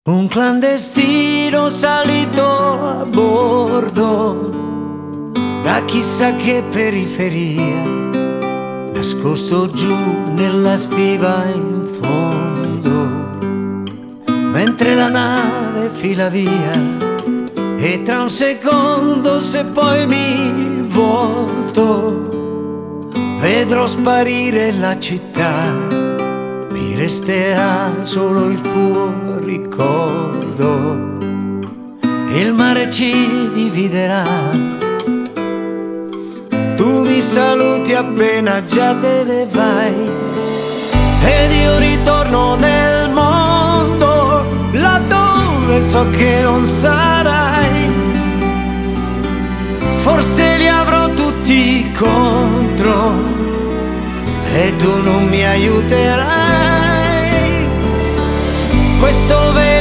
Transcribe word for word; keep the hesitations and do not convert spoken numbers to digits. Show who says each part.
Speaker 1: Un clandestino salito a bordo da chissà che periferia, nascosto giù nella stiva in fondo, mentre la nave fila via. E tra un secondo, se poi mi volto, vedrò sparire la città, mi resterà solo il tuo ricordo. Il mare ci dividerà, tu mi saluti appena già te ne vai, ed io ritorno nel mondo laddove so che non sarai. Forse li avrò tutti contro e tu non mi aiuterai. Questo